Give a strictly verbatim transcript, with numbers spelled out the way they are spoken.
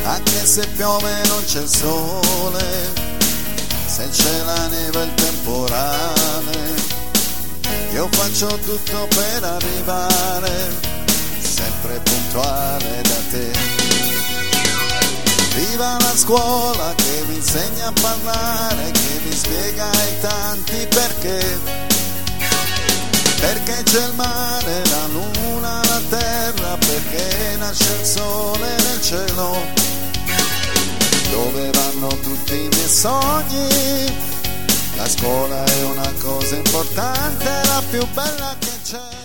anche se piove non c'è il sole, se c'è la neve e il temporale, io faccio tutto per arrivare sempre puntuale da te. Viva la scuola che mi insegna a parlare, che mi spiega i tanti perché, perché c'è il mare, la luna, la terra, perché nasce il sole nel cielo, dove vanno tutti i miei sogni. La scuola è una cosa importante, la più bella che c'è.